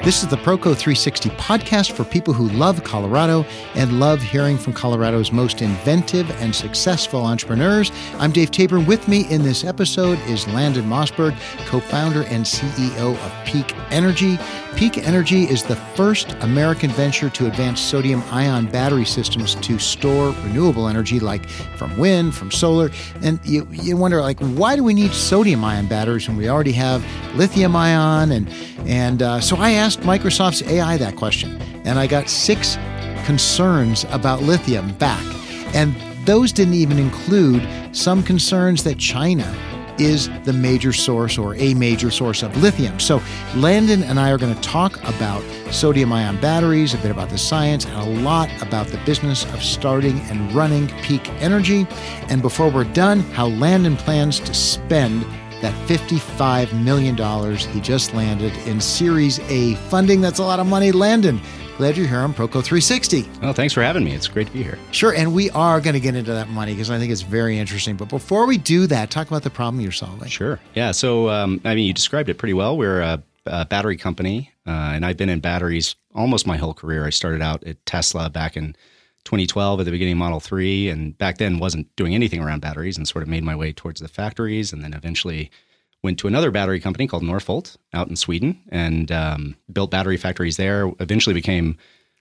This is the Proco 360 podcast for people who love Colorado and love hearing from Colorado's most inventive and successful entrepreneurs. I'm Dave Tabor. With me in this episode is Landon Mossberg, co-founder and CEO of Peak Energy. Peak Energy is the first American venture to advance sodium-ion battery systems to store renewable energy, like from wind, from solar. And you wonder, like, why do we need sodium-ion batteries when we already have lithium-ion? And so I asked Microsoft's AI that question, and I got 6 concerns about lithium back. And those didn't even include some concerns that China is the major source or a major source of lithium. So Landon and I are going to talk about sodium-ion batteries, a bit about the science, and a lot about the business of starting and running Peak Energy. And before we're done, how Landon plans to spend that $55 million he just landed in Series A funding. That's a lot of money. Landon, glad you're here on Proco 360. Well, thanks for having me. It's great to be here. Sure, and we are going to get into that money because I think it's very interesting. But before we do that, talk about the problem you're solving. Sure. Yeah, so, you described it pretty well. We're a battery company, and I've been in batteries almost my whole career. I started out at Tesla back in 2012 at the beginning of Model 3, and back then wasn't doing anything around batteries and sort of made my way towards the factories, and then eventually went to another battery company called Northvolt out in Sweden and built battery factories there. Eventually became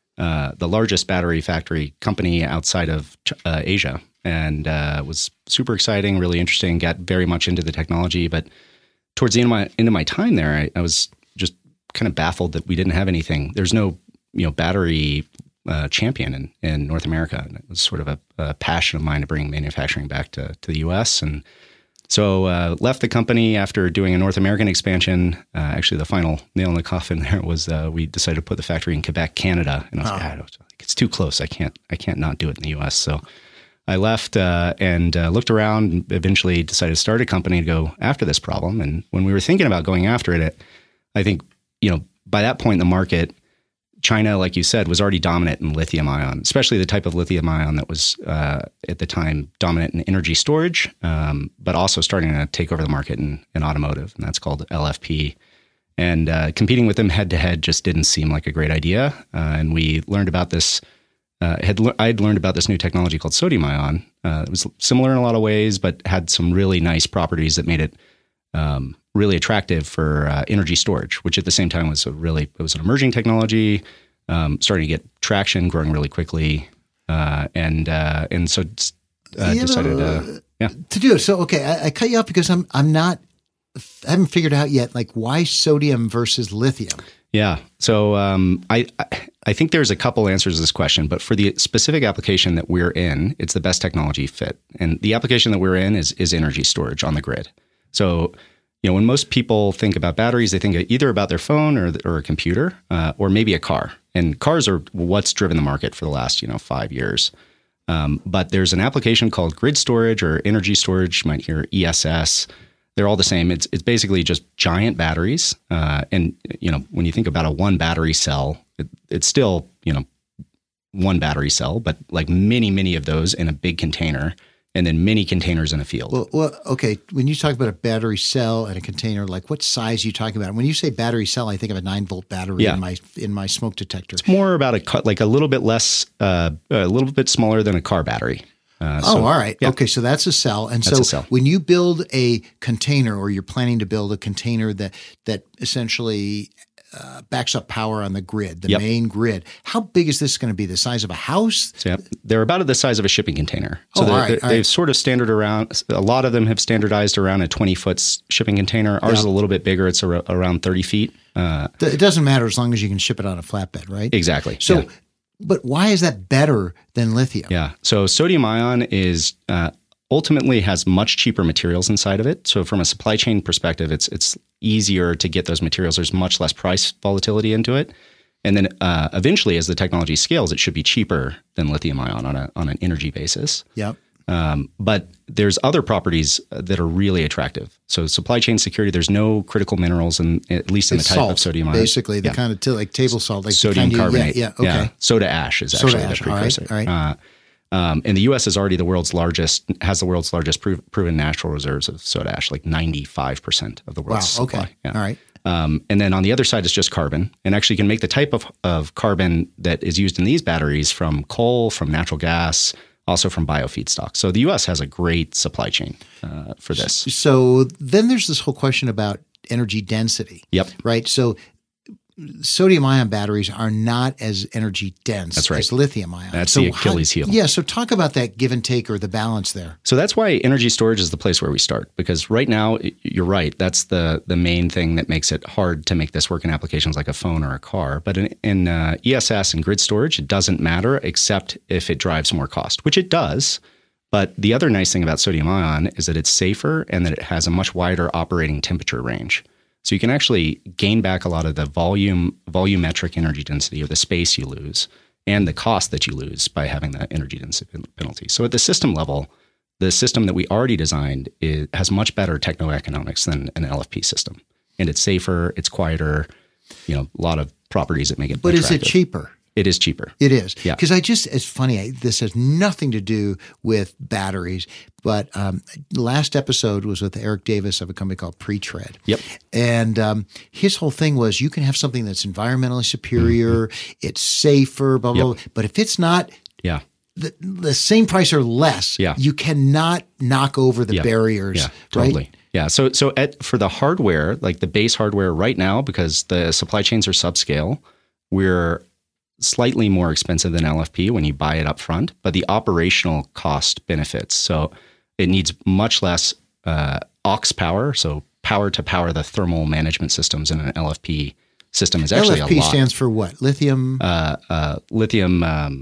the largest battery factory company outside of Asia, and was super exciting, really interesting, got very much into the technology. But towards the end of my time there, I was just kind of baffled that we didn't have anything. There's no battery champion in North America. And it was sort of a passion of mine to bring manufacturing back to the U.S. And so left the company after doing a North American expansion. Actually, the final nail in the coffin there was we decided to put the factory in Quebec, Canada. And I was like, it's too close. I can't not do it in the U.S. So I left and looked around and eventually decided to start a company to go after this problem. And when we were thinking about going after it, I think, by that point in the market, China, like you said, was already dominant in lithium ion, especially the type of lithium ion that was at the time dominant in energy storage, but also starting to take over the market in automotive, and that's called LFP. And competing with them head to head just didn't seem like a great idea. And we learned about this. I'd learned about this new technology called sodium ion. It was similar in a lot of ways, but had some really nice properties that made it really attractive for energy storage, which at the same time was it was an emerging technology, starting to get traction, growing really quickly, and so decided to do it. So okay, I cut you off because I haven't figured out yet, like, why sodium versus lithium. Yeah, so I think there's a couple answers to this question, but for the specific application that we're in, it's the best technology fit, and the application that we're in is energy storage on the grid. So, when most people think about batteries, they think either about their phone or a computer, or maybe a car. And cars are what's driven the market for the last, 5 years. But there's an application called grid storage or energy storage. You might hear ESS. They're all the same. It's basically just giant batteries. And, when you think about a one battery cell, it's still, one battery cell, but like many, many of those in a big container, and then many containers in a field. Well, okay. When you talk about a battery cell and a container, like, what size are you talking about? When you say battery cell, I think of a 9-volt battery in my smoke detector. It's more about a little bit less, a little bit smaller than a car battery. All right. Yeah. Okay, so that's a cell. And that's so when you build a container, or you're planning to build a container that essentially backs up power on the grid, the main grid. How big is this going to be? The size of a house? So, they're about the size of a shipping container. So they've sort of a lot of them have standardized around a 20-foot shipping container. Ours is a little bit bigger. It's around 30 feet. It doesn't matter as long as you can ship it on a flatbed, right? Exactly. So, but why is that better than lithium? Yeah. So sodium ion is ultimately has much cheaper materials inside of it. So from a supply chain perspective, it's easier to get those materials. There's much less price volatility into it. And then eventually, as the technology scales, it should be cheaper than lithium ion on an energy basis. Yep. But there's other properties that are really attractive. So supply chain security, there's no critical minerals, at least in the type salt, of sodium ion. Basically, the kind of like table salt. Like sodium carbonate. Yeah, okay. Yeah. Soda ash is actually the precursor. All right. And the U.S. is already has the world's largest proven natural reserves of soda ash, like 95% of the world's supply. Okay. Yeah. All right. And then on the other side is just carbon. And actually you can make the type of carbon that is used in these batteries from coal, from natural gas, also from biofeedstock. So the U.S. has a great supply chain for this. So then there's this whole question about energy density. Yep. Right? So sodium-ion batteries are not as energy dense That's right. as lithium-ion. That's the Achilles heel. Yeah, so talk about that give and take or the balance there. So that's why energy storage is the place where we start, because right now, you're right, that's the main thing that makes it hard to make this work in applications like a phone or a car. But in ESS and grid storage, it doesn't matter except if it drives more cost, which it does. But the other nice thing about sodium-ion is that it's safer and that it has a much wider operating temperature range. So you can actually gain back a lot of the volumetric energy density, or the space you lose, and the cost that you lose by having that energy density penalty. So at the system level, the system that we already designed has much better techno-economics than an LFP system. And it's safer, it's quieter, a lot of properties that make it But attractive. is it cheaper? It is cheaper. It is. Yeah. Because it's funny, this has nothing to do with batteries, but last episode was with Eric Davis of a company called Pretread. Yep. And his whole thing was you can have something that's environmentally superior, it's safer, blah, blah, blah. But if it's not the same price or less, you cannot knock over the barriers. Yeah, totally. Right? Yeah. So for the hardware, like the base hardware right now, because the supply chains are subscale, we're slightly more expensive than LFP when you buy it up front, but the operational cost benefits. So it needs much less aux power, so power to power the thermal management systems in an LFP system is actually LFP a lot. stands for what? Lithium? Lithium.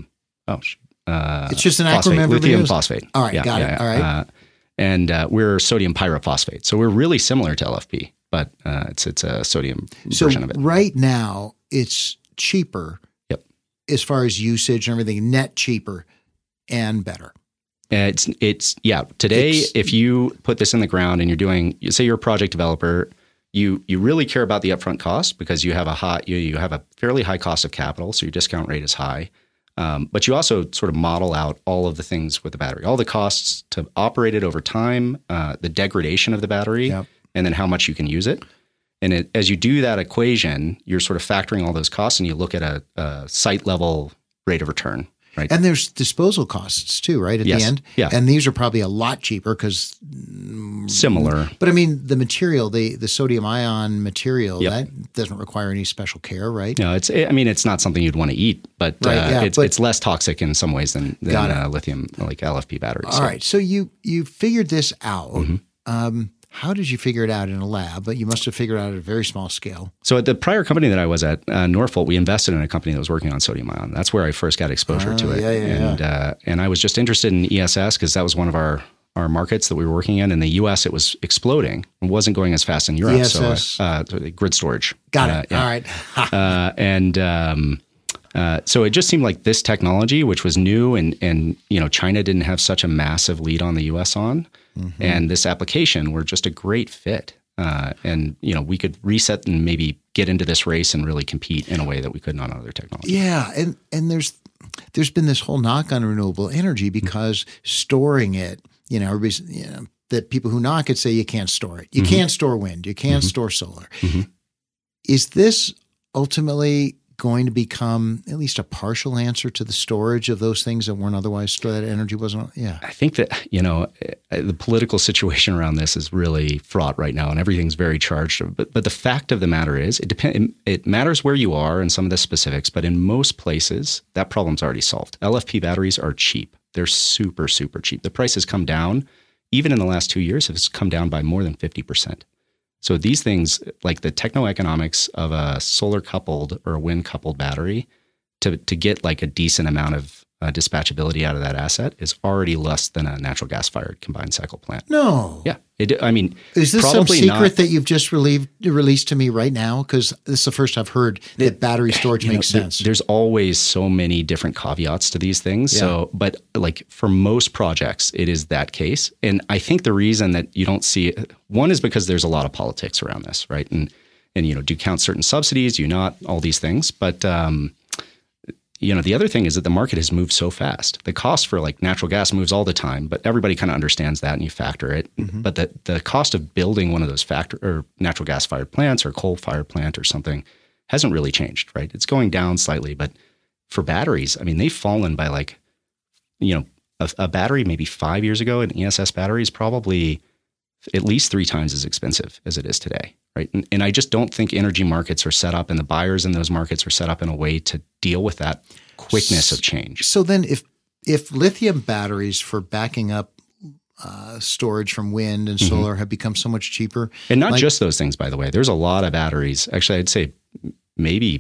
It's just an phosphate, acronym. lithium phosphate. All right, got it. All right. And we're sodium pyrophosphate, so we're really similar to LFP, but it's a sodium version of it. Right now, it's cheaper. As far as usage and everything, net cheaper and better. Today, if you put this in the ground and you're doing, say you're a project developer, you really care about the upfront cost because you have a fairly high cost of capital, so your discount rate is high. But you also sort of model out all of the things with the battery, all the costs to operate it over time, the degradation of the battery, and then how much you can use it. And as you do that equation, you're sort of factoring all those costs, and you look at a site level rate of return, right? And there's disposal costs too, right? At the end, And these are probably a lot cheaper because similar. But I mean, the material, the sodium ion material, that doesn't require any special care, right? No, it's not something you'd want to eat, but it's less toxic in some ways than lithium, like LFP batteries. All right, so you figured this out. Mm-hmm. How did you figure it out in a lab? But you must have figured it out at a very small scale. So at the prior company that I was at, Norfolk, we invested in a company that was working on sodium ion. That's where I first got exposure to it. And I was just interested in ESS because that was one of our markets that we were working in. In the U.S., it was exploding. It wasn't going as fast in Europe. ESS. So grid storage. Got it. All right. So it just seemed like this technology, which was new, and China didn't have such a massive lead on the U.S. on. Mm-hmm. And this application were just a great fit. And we could reset and maybe get into this race and really compete in a way that we couldn't on other technologies. Yeah, and there's been this whole knock on renewable energy because storing it, everybody's, that people who knock it say you can't store it. You can't store wind. You can't store solar. Mm-hmm. Is this ultimately going to become at least a partial answer to the storage of those things that weren't otherwise stored? That energy wasn't. Yeah, I think that the political situation around this is really fraught right now, and everything's very charged. But the fact of the matter is, it matters where you are and some of the specifics. But in most places, that problem's already solved. LFP batteries are cheap. They're super, super cheap. The price has come down. Even in the last 2 years, it's come down by more than 50%. So these things, like the techno-economics of a solar-coupled or a wind-coupled battery, to get like a decent amount of dispatchability out of that asset is already less than a natural gas-fired combined cycle plant. No. Yeah. Is this some secret that you've just released to me right now? Because this is the first I've heard that battery storage makes sense. There's always so many different caveats to these things. Yeah. So, but like for most projects, it is that case. And I think the reason that you don't see it, one is because there's a lot of politics around this, right? And do you count certain subsidies? Do you not? All these things. But the other thing is that the market has moved so fast. The cost for like natural gas moves all the time, but everybody kind of understands that and you factor it. Mm-hmm. But the cost of building one of those or natural gas fired plants or coal fired plant or something hasn't really changed, right? It's going down slightly, but for batteries, I mean, they've fallen by like, a battery maybe 5 years ago, an ESS battery is probably at least 3 times as expensive as it is today, right? And I just don't think energy markets are set up and the buyers in those markets are set up in a way to deal with that quickness of change. So then if lithium batteries for backing up storage from wind and solar have become so much cheaper. And not just those things, by the way. There's a lot of batteries. Actually, I'd say maybe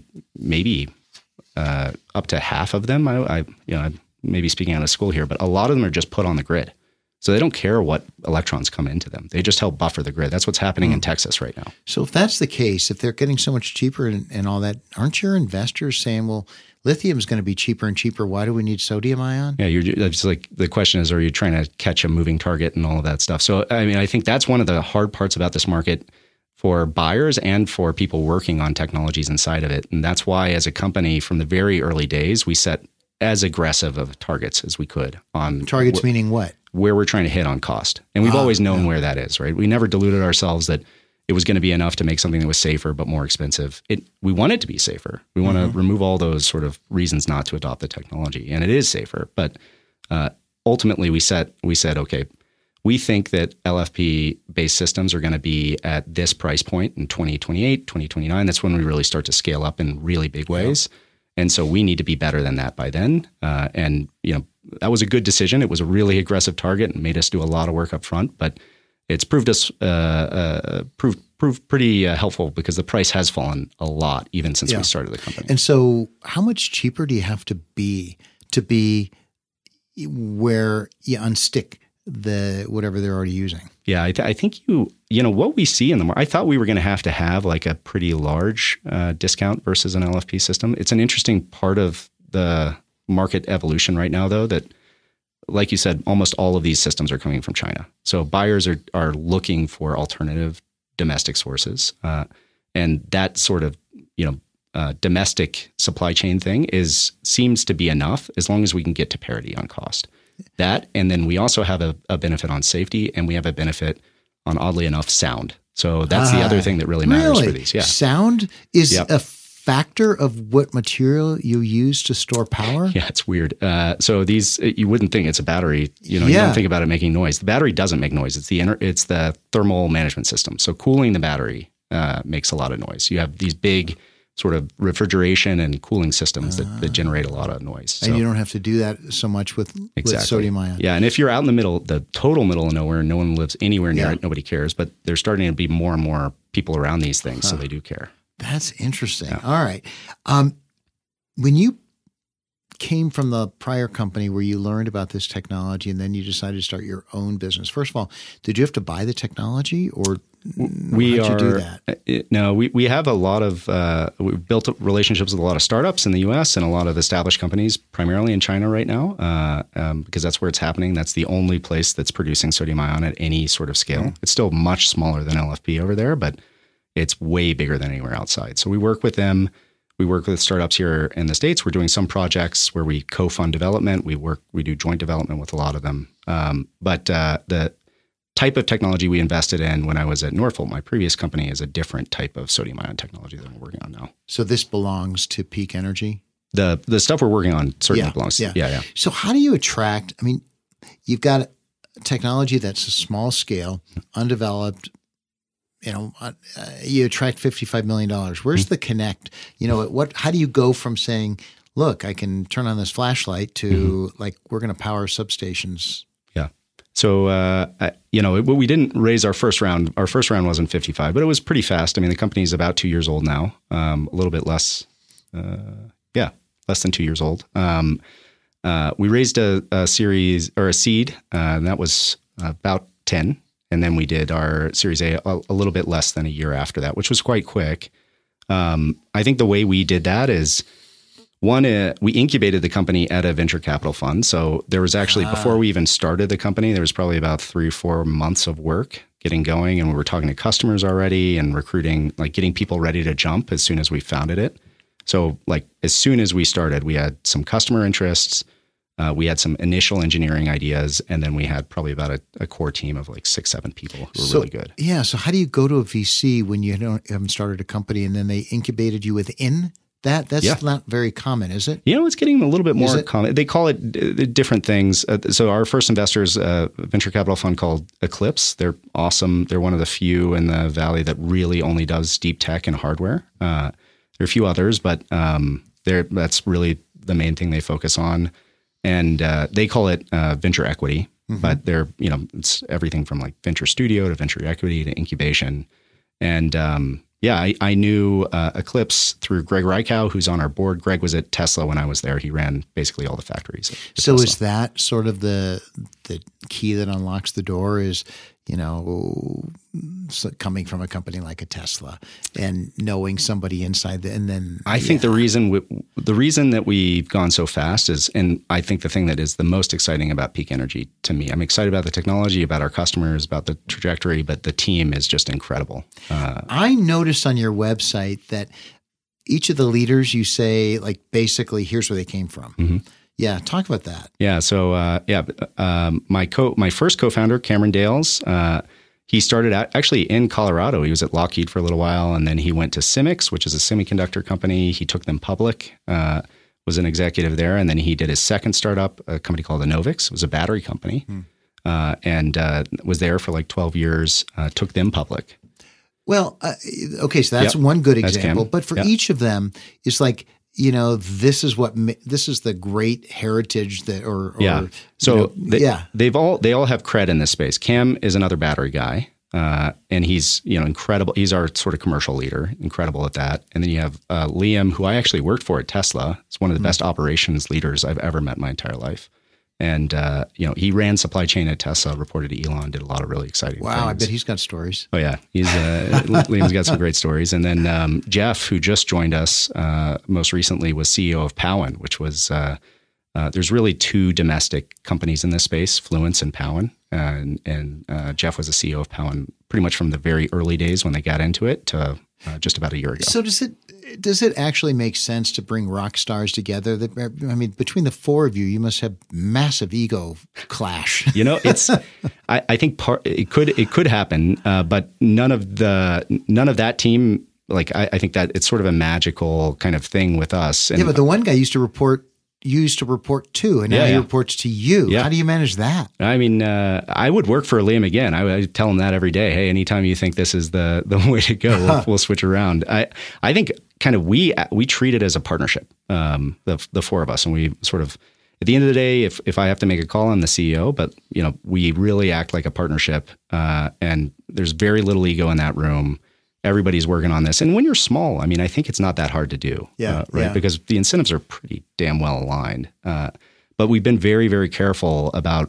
up to half of them. I maybe speaking out of school here, but a lot of them are just put on the grid. So they don't care what electrons come into them. They just help buffer the grid. That's what's happening in Texas right now. So if that's the case, if they're getting so much cheaper and all that, aren't your investors saying, well, lithium is going to be cheaper and cheaper. Why do we need sodium ion? Yeah, it's like the question is, are you trying to catch a moving target and all of that stuff? So, I mean, I think that's one of the hard parts about this market for buyers and for people working on technologies inside of it. And that's why as a company from the very early days, we set as aggressive of targets as we could on targets, meaning what? Where we're trying to hit on cost. And we've always known where that is, right? We never deluded ourselves that it was going to be enough to make something that was safer but more expensive. We want it to be safer. We want to remove all those sort of reasons not to adopt the technology. And it is safer. But ultimately, we said, okay, we think that LFP-based systems are going to be at this price point in 2028, 2029. That's when we really start to scale up in really big ways. Yeah. And so we need to be better than that by then. And that was a good decision. It was a really aggressive target and made us do a lot of work up front, but it's proved pretty helpful because the price has fallen a lot even since we started the company. And so how much cheaper do you have to be where you unstick the whatever they're already using? Yeah, I think what we see in the market, I thought we were going to have like a pretty large discount versus an LFP system. It's an interesting part of the market evolution right now, though, that, like you said, almost all of these systems are coming from China. So buyers are looking for alternative domestic sources. And that sort of, domestic supply chain thing seems to be enough as long as we can get to parity on cost. That, and then we also have a benefit on safety, and we have a benefit on, oddly enough, sound. So that's the other thing that really matters for these. Yeah, sound is a factor of what material you use to store power. Yeah, it's weird. So these, you wouldn't think it's a battery. You don't think about it making noise. The battery doesn't make noise. It's the thermal management system. So cooling the battery makes a lot of noise. You have these big sort of refrigeration and cooling systems that generate a lot of noise. So, and you don't have to do that so much with sodium ion. Yeah, and if you're out in the middle, the total middle of nowhere, no one lives anywhere near it, nobody cares, but there's starting to be more and more people around these things, so they do care. That's interesting. Yeah. All right. When you came from the prior company where you learned about this technology and then you decided to start your own business, first of all, did you have to buy the technology or how'd you do that? No, we have a lot of, we've built up relationships with a lot of startups in the US and a lot of established companies, primarily in China right now, because that's where it's happening. That's the only place that's producing sodium ion at any sort of scale. It's still much smaller than LFP over there, but it's way bigger than anywhere outside. So we work with them. We work with startups here in the States. We're doing some projects where we co-fund development. We do joint development with a lot of them. But the type of technology we invested in when I was at Norfolk, my previous company, is a different type of sodium ion technology than we're working on now. So this belongs to Peak Energy? The stuff we're working on certainly belongs to. Yeah. So how do you attract, you've got a technology that's a small scale, undeveloped, you attract $55 million. Where's the connect? How do you go from saying, look, I can turn on this flashlight to like, we're going to power substations? Yeah. So, we didn't raise our first round. Our first round wasn't 55, but it was pretty fast. The company's about 2 years old now, a little bit less. Less than 2 years old. We raised a series or a seed, and that was about 10. And then we did our Series A a little bit less than a year after that, which was quite quick. I think the way we did that is, one, we incubated the company at a venture capital fund. So there was actually, before we even started the company, there was probably about 3 or 4 months of work getting going. And we were talking to customers already and recruiting, like getting people ready to jump as soon as we founded it. So like as soon as we started, we had some customer interests, we had some initial engineering ideas, and then we had probably about a core team of like 6-7 people who were really good. Yeah. So how do you go to a VC when you haven't started a company and then they incubated you within that? That's not very common, is it? It's getting a little bit more common. They call it different things. So our first investor is a venture capital fund called Eclipse. They're awesome. They're one of the few in the Valley that really only does deep tech and hardware. There are a few others, but that's really the main thing they focus on. And they call it venture equity, but they're, it's everything from like venture studio to venture equity to incubation. And I knew Eclipse through Greg Reichow, who's on our board. Greg was at Tesla when I was there. He ran basically all the factories. So Tesla. Is that sort of the key that unlocks the door is, coming from a company like a Tesla and knowing somebody inside and then I think the reason that we've gone so fast is, and I think the thing that is the most exciting about Peak Energy to me, I'm excited about the technology, about our customers, about the trajectory, but the team is just incredible. I noticed on your website that each of the leaders you say, like, basically, here's where they came from. Mm-hmm. Yeah, talk about that. Yeah, so my first co-founder, Cameron Dales, he started out actually in Colorado. He was at Lockheed for a little while, and then he went to Symyx, which is a semiconductor company. He took them public, was an executive there, and then he did his second startup, a company called Enovix. It was a battery company, and was there for like 12 years, took them public. Well, okay, so that's one good example. But for each of them, it's like, this is the great heritage that, they all have cred in this space. Cam is another battery guy, and he's incredible. He's our sort of commercial leader, incredible at that. And then you have Liam, who I actually worked for at Tesla. He's one of the best operations leaders I've ever met in my entire life. And, he ran supply chain at Tesla, reported to Elon, did a lot of really exciting things. Wow, I bet he's got stories. Oh, yeah. Liam's got some great stories. And then Jeff, who just joined us most recently, was CEO of Powin, which was, there's really two domestic companies in this space, Fluence and Powin. And Jeff was the CEO of Powin pretty much from the very early days when they got into it to just about a year ago. So does it actually make sense to bring rock stars together? Between the four of you, you must have massive ego clash. I think it could happen, but none of that team. Like I think that it's sort of a magical kind of thing with us. And, but the one guy used to report to, and now he reports to you. Yeah. How do you manage that? I mean, I would work for Liam again. I would tell him that every day. Hey, anytime you think this is the way to go, we'll switch around. I think kind of we treat it as a partnership, the four of us, and we sort of, at the end of the day, if I have to make a call, I'm the CEO, but we really act like a partnership, and there's very little ego in that room. Everybody's working on this. And when you're small, I think it's not that hard to do, right? Because the incentives are pretty damn well aligned. But we've been very, very careful about,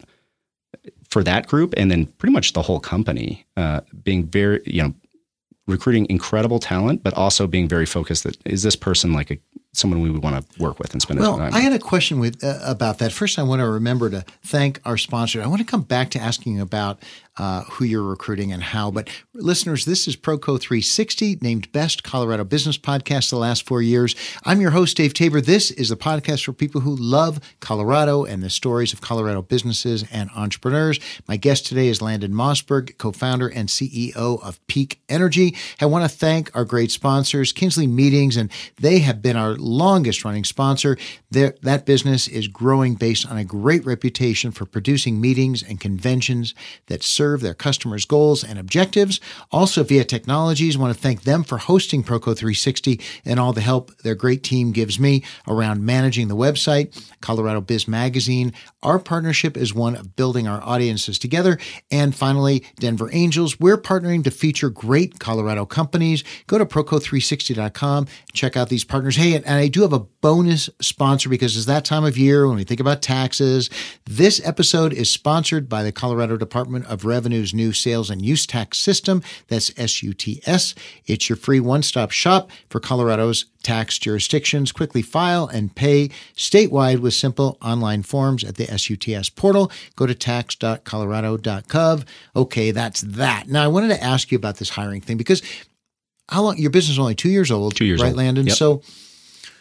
for that group and then pretty much the whole company, being very, recruiting incredible talent, but also being very focused that, is this person like someone we would want to work with and spend time with? I had a question about that. First, I want to remember to thank our sponsor. I want to come back to asking about who you're recruiting and how. But listeners, this is Proco 360, named Best Colorado Business Podcast the last 4 years. I'm your host, Dave Tabor. This is the podcast for people who love Colorado and the stories of Colorado businesses and entrepreneurs. My guest today is Landon Mossberg, co-founder and CEO of Peak Energy. I want to thank our great sponsors, Kinsley Meetings, and they have been our longest running sponsor. That business is growing based on a great reputation for producing meetings and conventions that serve their customers' goals and objectives. Also, Via Technologies, I want to thank them for hosting Proco 360 and all the help their great team gives me around managing the website, Colorado Biz Magazine. Our partnership is one of building our audiences together. And finally, Denver Angels. We're partnering to feature great Colorado companies. Go to Proco360.com, check out these partners. Hey, and I do have a bonus sponsor because it's that time of year when we think about taxes. This episode is sponsored by the Colorado Department of Revenue's new sales and use tax system. That's SUTS. It's your free one-stop shop for Colorado's tax jurisdictions. Quickly file and pay statewide with simple online forms at the SUTS portal. Go to tax.colorado.gov. Okay, that's that. Now, I wanted to ask you about this hiring thing because how long, your business is only 2 years old, 2 years right, old. Landon? Yep. So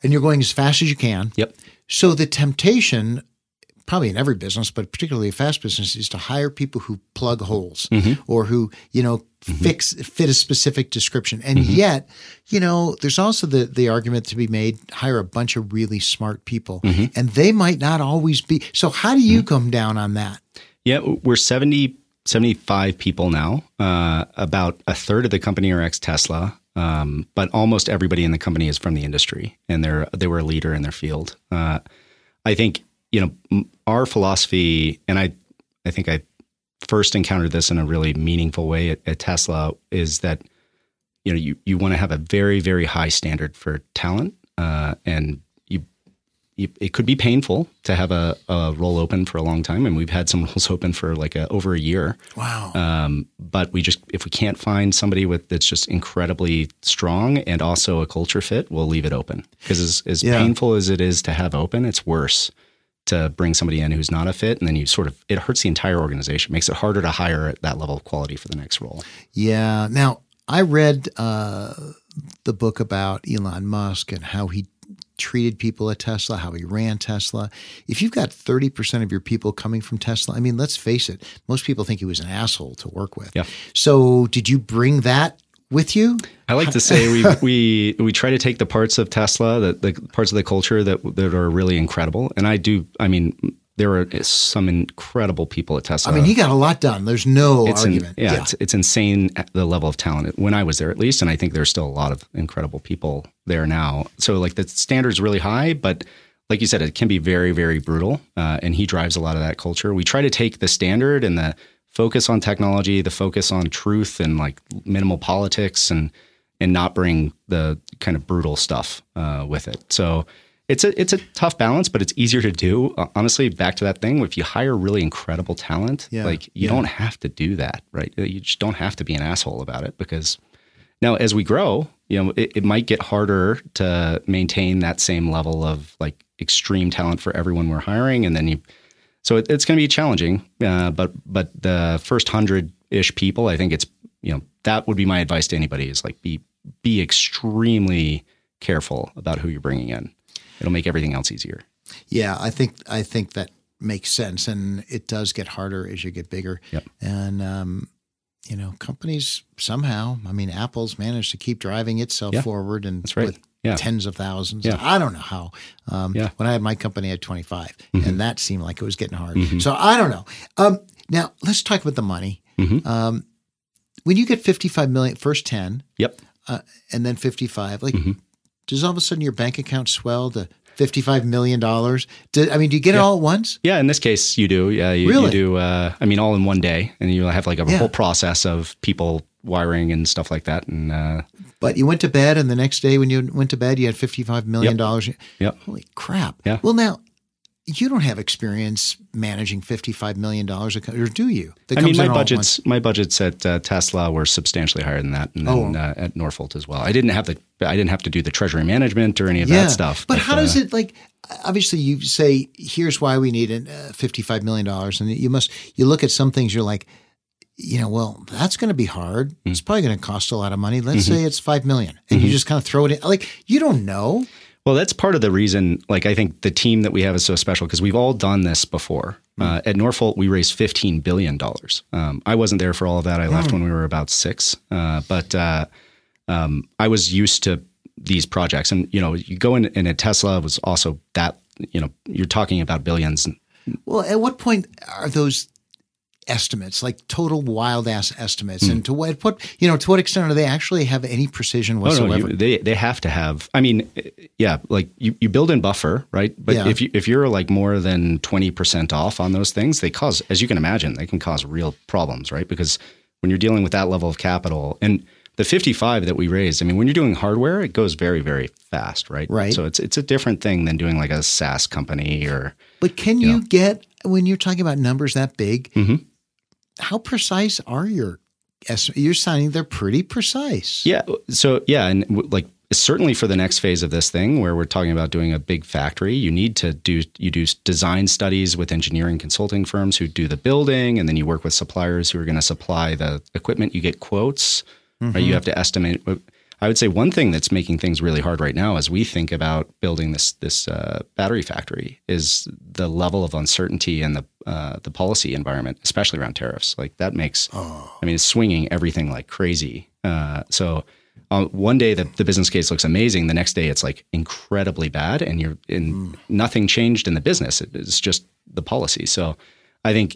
and you're going as fast as you can. Yep. So the temptation, probably in every business, but particularly a fast business, is to hire people who plug holes or who, fit a specific description. And yet, there's also the argument to be made, hire a bunch of really smart people and they might not always be. So how do you come down on that? Yeah, we're 75 people now. About a third of the company are ex-Tesla, but almost everybody in the company is from the industry, and they were a leader in their field. I think, our philosophy, and I think I first encountered this in a really meaningful way at Tesla, is that, you want to have a very, very high standard for talent, and it could be painful to have a role open for a long time. And we've had some roles open for over a year. Wow. But if we can't find somebody that's just incredibly strong and also a culture fit, we'll leave it open. Because as painful as it is to have open, it's worse to bring somebody in who's not a fit. And then it hurts the entire organization, makes it harder to hire at that level of quality for the next role. Yeah. Now, I read the book about Elon Musk and how he treated people at Tesla, how he ran Tesla. If you've got 30% of your people coming from Tesla, I mean, let's face it, most people think he was an asshole to work with. Yeah. So did you bring that with you? I like to say we try to take the parts of Tesla, the parts of the culture that are really incredible. And there are some incredible people at Tesla. I mean, he got a lot done. There's no argument. It's insane, the level of talent when I was there, at least. And I think there's still a lot of incredible people there now. So the standard's really high, but like you said, it can be very, very brutal. And he drives a lot of that culture. We try to take the standard and the focus on technology, the focus on truth and minimal politics and not bring the kind of brutal stuff with it. So it's a tough balance, but it's easier to do. Honestly, back to that thing, if you hire really incredible talent, you don't have to do that, right? You just don't have to be an asshole about it, because now as we grow, it might get harder to maintain that same level of extreme talent for everyone we're hiring. And then so it's going to be challenging. But the first 100-ish people, I think that would be my advice to anybody is be extremely careful about who you're bringing in. It'll make everything else easier. Yeah, I think that makes sense, and it does get harder as you get bigger. Yep. And companies somehow, Apple's managed to keep driving itself forward, and that's right. with tens of thousands. Yeah. I don't know how. When I had my company, I had 25, and that seemed like it was getting hard. Mm-hmm. So I don't know. Now let's talk about the money. Mm-hmm. When you get 55 million, first 10, yep, and then 55, does all of a sudden your bank account swell to $55 million? Do you get it all at once? Yeah, in this case, you do. Yeah, really? You do. All in one day, and you have a whole process of people wiring and stuff like that. And but you went to bed, and the next day when you went to bed, you had $55 million. Yep. Holy crap! Yeah. Well, now you don't have experience managing $55 million, or do you? My budgets at Tesla were substantially higher than that, and then at Norfolk as well. I didn't have to do the treasury management or any of that stuff. But how does it obviously you say, here's why we need $55 million, and you look at some things, you're like, well, that's going to be hard. Mm-hmm. It's probably going to cost a lot of money. Let's say it's $5 million, and you just kind of throw it in. You don't know. Well, that's part of the reason, I think the team that we have is so special, because we've all done this before. At Norfolk, we raised $15 billion. I wasn't there for all of that. I left when we were about 6. But I was used to these projects. And, you go in, and at Tesla was also that, you're talking about billions. Well, at what point are those estimates, total wild ass estimates, and to what extent do they actually have any precision whatsoever? They have to have. You build in buffer, right? But if you're more than 20% off on those things, they cause, as you can imagine, they can cause real problems, right? Because when you're dealing with that level of capital, and the 55 that we raised, when you're doing hardware, it goes very, very fast, right? Right. So it's a different thing than doing a SaaS company or. But can you get, when you're talking about numbers that big? Mm-hmm. How precise are your estimates? You're sounding they're pretty precise. Yeah. So and certainly for the next phase of this thing, where we're talking about doing a big factory, you do design studies with engineering consulting firms who do the building, and then you work with suppliers who are going to supply the equipment. You get quotes, right? You have to estimate. I would say one thing that's making things really hard right now as we think about building this battery factory is the level of uncertainty and the policy environment, especially around tariffs. Like that makes, it's swinging everything like crazy. So one day the business case looks amazing. The next day it's like incredibly bad, and nothing changed in the business. It's just the policy. So I think,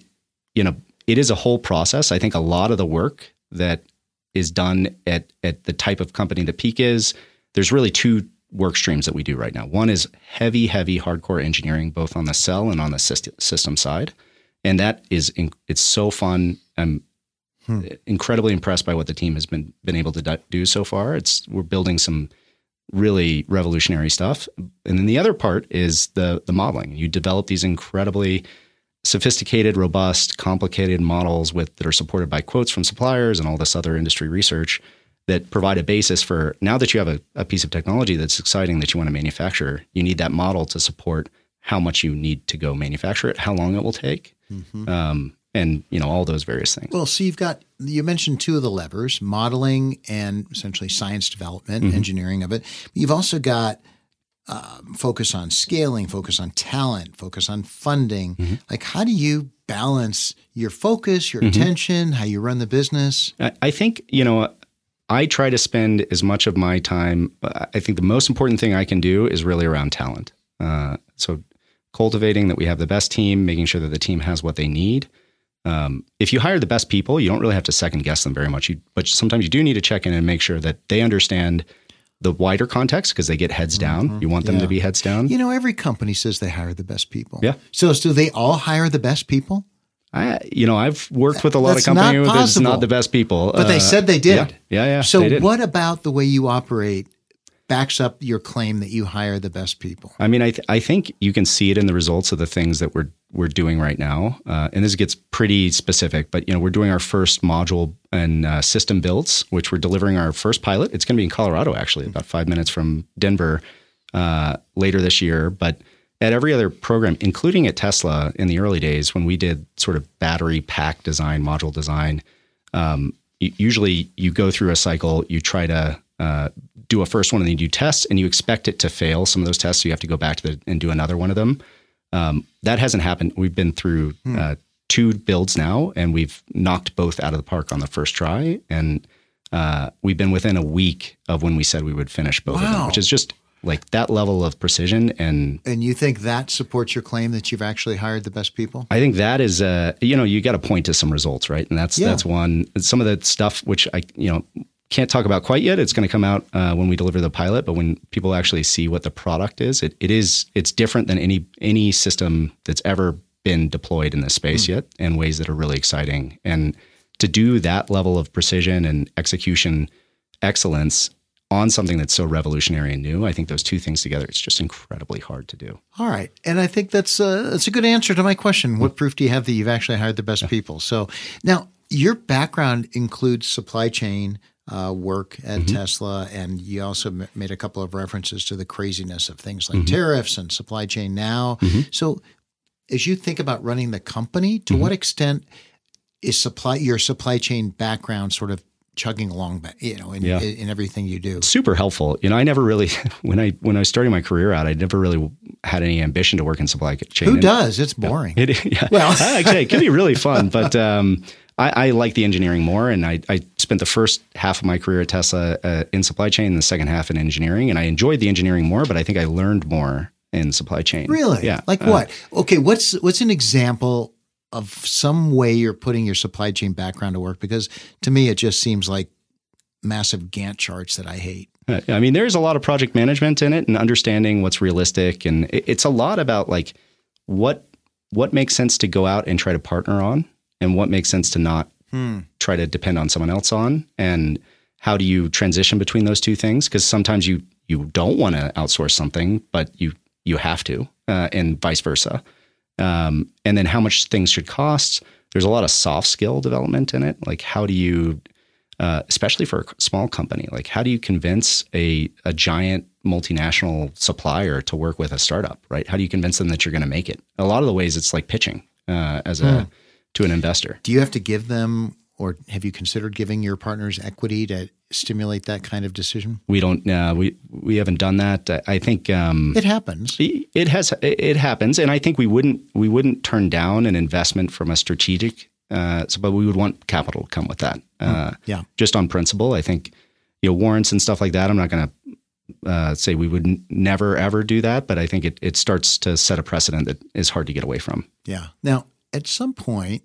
it is a whole process. I think a lot of the work that is done at the type of company that Peak is, there's really two work streams that we do right now. One is heavy hardcore engineering, both on the cell and on the system side. And that is, it's so fun. I'm incredibly impressed by what the team has been able to do so far. We're building some really revolutionary stuff. And then the other part is the modeling. You develop these incredibly sophisticated, robust, complicated models that are supported by quotes from suppliers and all this other industry research that provide a basis for, now that you have a piece of technology that's exciting that you want to manufacture, you need that model to support how much you need to go manufacture it, how long it will take, and all those various things. Well, so you mentioned two of the levers, modeling and essentially science development, engineering of it. But you've also got focus on scaling, focus on talent, focus on funding. Like, how do you balance your focus, your attention, how you run the business? I think, I try to spend as much of my time. I think the most important thing I can do is really around talent. So cultivating that we have the best team, making sure that the team has what they need. If you hire the best people, you don't really have to second guess them very much. But sometimes you do need to check in and make sure that they understand the wider context, because they get heads down. You want them to be heads down. Every company says they hire the best people. Yeah. So do they all hire the best people? I've worked with a lot of companies that's not the best people. But they said they did. Yeah. So what about the way you operate backs up your claim that you hire the best people? I think you can see it in the results of the things that we're doing right now. And this gets pretty specific, but we're doing our first module and system builds, which we're delivering our first pilot. It's going to be in Colorado, actually, about 5 minutes from Denver later this year. But at every other program, including at Tesla in the early days when we did sort of battery pack design, module design, usually you go through a cycle, you try to do a first one and then you do tests, and you expect it to fail some of those tests. So you have to go back and do another one of them. That hasn't happened. We've been through 2 builds now, and we've knocked both out of the park on the first try. And we've been within a week of when we said we would finish both of them, which is just like that level of precision. And you think that supports your claim that you've actually hired the best people? I think that is, you got to point to some results, right? And that's one. Some of the stuff which I, can't talk about quite yet. It's going to come out when we deliver the pilot, but when people actually see what the product is, it's different than any system that's ever been deployed in this space yet, in ways that are really exciting. And to do that level of precision and execution excellence on something that's so revolutionary and new, I think those two things together, it's just incredibly hard to do. All right. And I think that's a good answer to my question. What proof do you have that you've actually hired the best people? So now your background includes supply chain work at Tesla, and you also made a couple of references to the craziness of things like tariffs and supply chain now. So as you think about running the company, to what extent is your supply chain background sort of chugging along, in everything you do? Super helpful. I never really, when I was starting my career out, I never really had any ambition to work in supply chain. Who does? It's boring. Well, actually, it can be really fun, but I like the engineering more, and I spent the first half of my career at Tesla in supply chain, and the second half in engineering, and I enjoyed the engineering more, but I think I learned more in supply chain. Really? Yeah. Like what? Okay, what's an example of some way you're putting your supply chain background to work? Because to me, it just seems like massive Gantt charts that I hate. There's a lot of project management in it and understanding what's realistic, and it's a lot about like what makes sense to go out and try to partner on, and what makes sense to not try to depend on someone else on, and how do you transition between those two things? Because sometimes you don't want to outsource something, but you have to, and vice versa. And then how much things should cost. There's a lot of soft skill development in it. Like how do you, especially for a small company, like how do you convince a giant multinational supplier to work with a startup, right? How do you convince them that you're going to make it? A lot of the ways it's like pitching to an investor. Do you have to give them or have you considered giving your partners equity to stimulate that kind of decision? We don't. We haven't done that. I think it happens. It happens, and I think we wouldn't turn down an investment from a strategic. But we would want capital to come with that. Just on principle, I think warrants and stuff like that. I'm not going to say we would never ever do that, but I think it starts to set a precedent that is hard to get away from. Yeah. Now, at some point,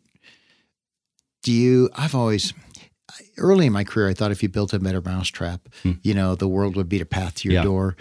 early in my career, I thought if you built a better mousetrap, the world would beat a path to your door.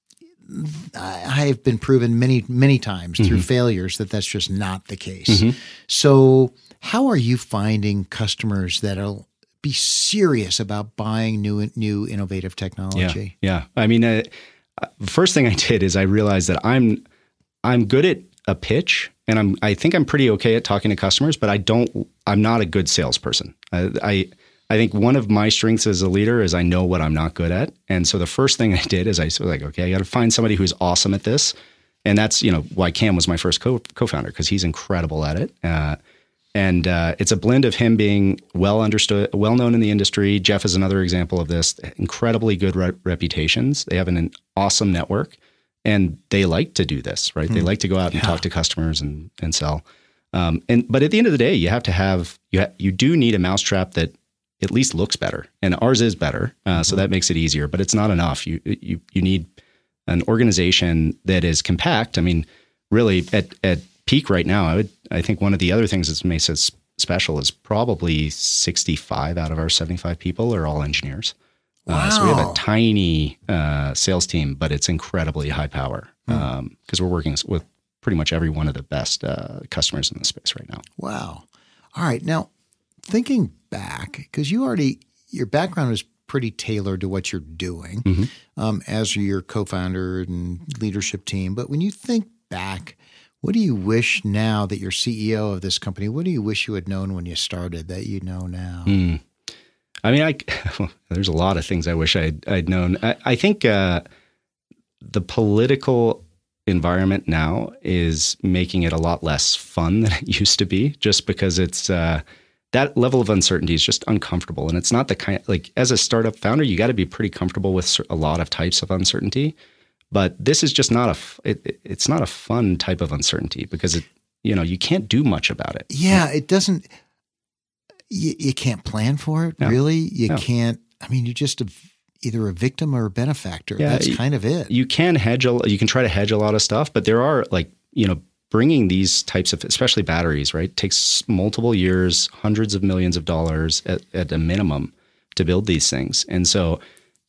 I have been proven many, many times through failures that that's just not the case. So how are you finding customers that'll be serious about buying new innovative technology? Yeah. I mean, the first thing I did is I realized that I'm good at a pitch, and I think I'm pretty okay at talking to customers, but I'm not a good salesperson. I think one of my strengths as a leader is I know what I'm not good at. And so the first thing I did is I was like, okay, I got to find somebody who's awesome at this. And that's, why Cam was my first co-founder, because he's incredible at it. And it's a blend of him being well understood, well known in the industry. Jeff is another example of this. Incredibly good reputations. They have an awesome network, and they like to do this, right? They like to go out and talk to customers and sell. But at the end of the day, you do need a mousetrap that at least looks better, and ours is better. So that makes it easier, but it's not enough. You need an organization that is compact. I mean, really at peak right now, I think one of the other things that makes us special is probably 65 out of our 75 people are all engineers. Wow. So we have a tiny sales team, but it's incredibly high power because we're working with pretty much every one of the best customers in the space right now. Wow. All right. Now, thinking back, because your background is pretty tailored to what you're doing as your co-founder and leadership team. But when you think back, what do you wish now that you're CEO of this company, what do you wish you had known when you started that you know now? I mean, there's a lot of things I wish I'd known. I think the political environment now is making it a lot less fun than it used to be, just because it's that level of uncertainty is just uncomfortable. And it's not the kind, like, as a startup founder, you got to be pretty comfortable with a lot of types of uncertainty. But this is just not it's not a fun type of uncertainty, because you can't do much about it. Yeah, it doesn't. You can't plan for it, really. You can't. I mean, you're just either a victim or a benefactor. Yeah, that's kind of it. You can hedge. You can try to hedge a lot of stuff, but there are bringing these types of, especially batteries, right, takes multiple years, hundreds of millions of dollars at a minimum to build these things, and so.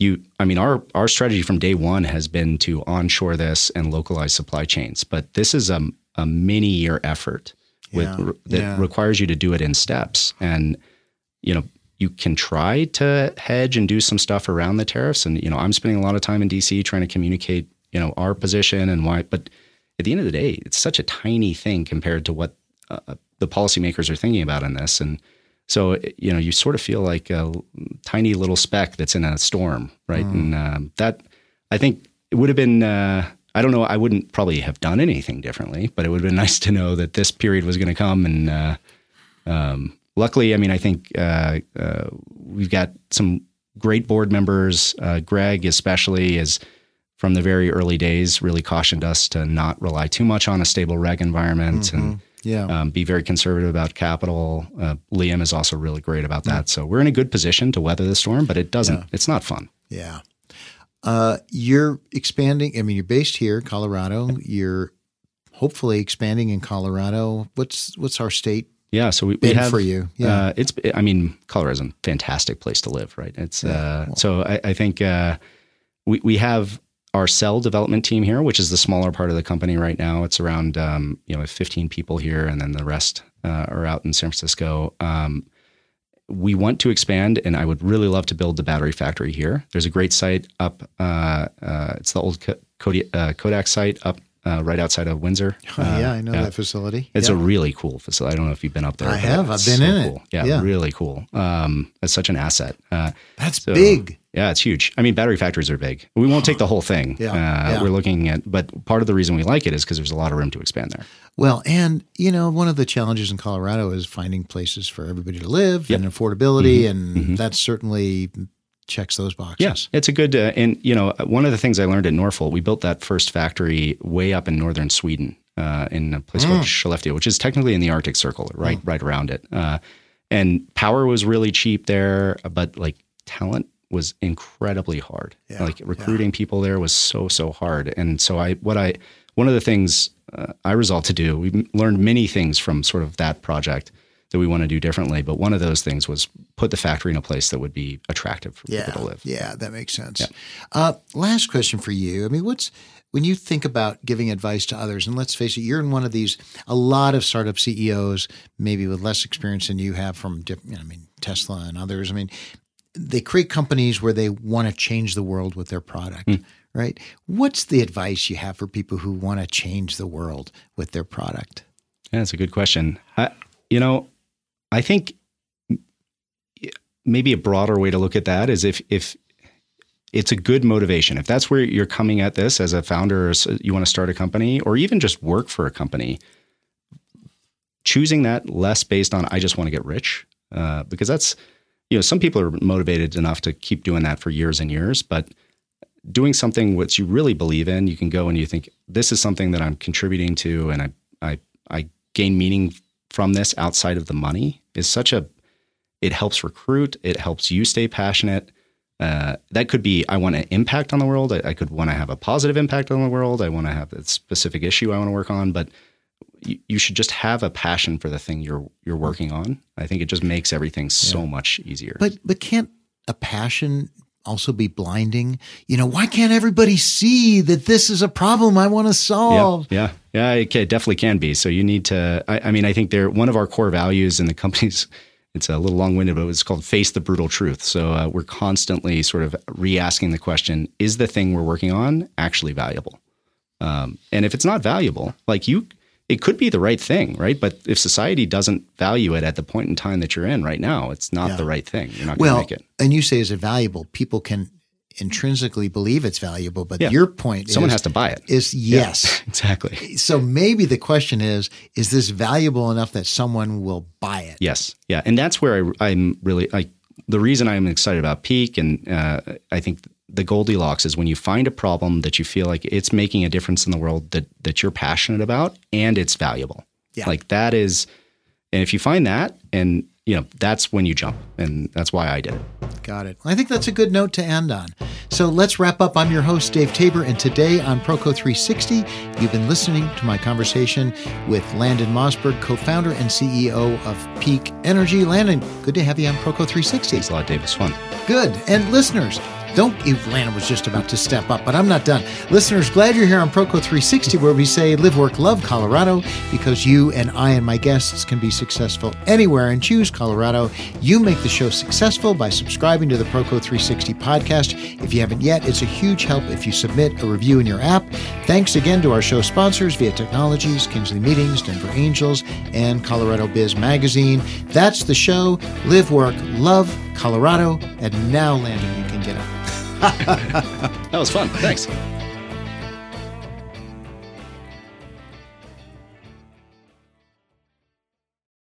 Our strategy from day one has been to onshore this and localize supply chains, but this is a many year effort that requires you to do it in steps. And, you can try to hedge and do some stuff around the tariffs. And, I'm spending a lot of time in DC trying to communicate, our position and why, but at the end of the day, it's such a tiny thing compared to what the policymakers are thinking about in this. And, so, you sort of feel like a tiny little speck that's in a storm, right? And that, I think it would have been, I don't know, I wouldn't probably have done anything differently, but it would have been nice to know that this period was going to come. And luckily, I think we've got some great board members. Greg especially is, from the very early days, really cautioned us to not rely too much on a stable reg environment and be very conservative about capital. Liam is also really great about that. So we're in a good position to weather the storm, but it's not fun. Yeah. You're expanding. You're based here, Colorado. You're hopefully expanding in Colorado. What's our state? Yeah. So we have for you. Yeah. Colorado's a fantastic place to live, right? It's, so I think, we have our cell development team here, which is the smaller part of the company right now. It's around, 15 people here, and then the rest are out in San Francisco. We want to expand, and I would really love to build the battery factory here. There's a great site up. It's the old Kodak site up right outside of Windsor. Yeah, I know that facility. It's a really cool facility. I don't know if you've been up there. I have. I've been in cool. it. Yeah, really cool. It's such an asset. That's big. Yeah, it's huge. I mean, battery factories are big. We won't take the whole thing. We're looking at, but part of the reason we like it is because there's a lot of room to expand there. Well, and one of the challenges in Colorado is finding places for everybody to live and affordability, and that certainly checks those boxes. Yes, it's a good, and one of the things I learned at Norfolk, we built that first factory way up in northern Sweden, in a place called Skellefteå, which is technically in the Arctic Circle, right around it. And power was really cheap there, but like talent was incredibly hard. Yeah, like recruiting people there was so hard. And so one of the things I resolved to do, we learned many things from sort of that project that we want to do differently. But one of those things was put the factory in a place that would be attractive for people to live. Yeah, that makes sense. Yeah. Last question for you. I mean, when you think about giving advice to others, and let's face it, you're in one of these, a lot of startup CEOs, maybe with less experience than you have from, Tesla and others. I mean, they create companies where they want to change the world with their product, right? What's the advice you have for people who want to change the world with their product? Yeah, that's a good question. I think maybe a broader way to look at that is if it's a good motivation, if that's where you're coming at this as a founder, or you want to start a company or even just work for a company, choosing that less based on, I just want to get rich, because that's, some people are motivated enough to keep doing that for years and years, but doing something which you really believe in, you can go and you think, this is something that I'm contributing to, and I gain meaning from this outside of the money, is it helps recruit, it helps you stay passionate. That could be, I want an impact on the world. I could want to have a positive impact on the world. I want to have a specific issue I want to work on, but you should just have a passion for the thing you're working on. I think it just makes everything so much easier. But can't a passion also be blinding? Why can't everybody see that this is a problem I want to solve? Yeah, it definitely can be. So you need to, I think one of our core values in the companies, it's a little long-winded, but it's called face the brutal truth. So we're constantly sort of re-asking the question, is the thing we're working on actually valuable? And if it's not valuable, it could be the right thing, right? But if society doesn't value it at the point in time that you're in right now, it's not the right thing. You're not going to make it. And you say, is it valuable? People can intrinsically believe it's valuable, but your point someone has to buy it. Is yes. Yeah, exactly. So maybe the question is this valuable enough that someone will buy it? Yes. Yeah. And that's where I'm really, the reason I'm excited about Peak, and I think the Goldilocks is when you find a problem that you feel like it's making a difference in the world that you're passionate about and it's valuable. Yeah. That is, and if you find that, and that's when you jump, and that's why I did it. Got it. I think that's a good note to end on. So let's wrap up. I'm your host, Dave Tabor, and today on Proco 360, you've been listening to my conversation with Landon Mossberg, co-founder and CEO of Peak Energy. Landon, good to have you on Proco 360. Thanks a lot, Dave. It was fun. Good. And listeners, Landon was just about to step up, but I'm not done. Listeners, glad you're here on Proco 360, where we say live, work, love Colorado, because you and I and my guests can be successful anywhere and choose Colorado. You make the show successful by subscribing to the Proco 360 podcast. If you haven't yet, it's a huge help if you submit a review in your app. Thanks again to our show sponsors, Via Technologies, Kinsley Meetings, Denver Angels, and Colorado Biz Magazine. That's the show. Live, work, love Colorado. And now, Landon, you can get up. That was fun. Thanks.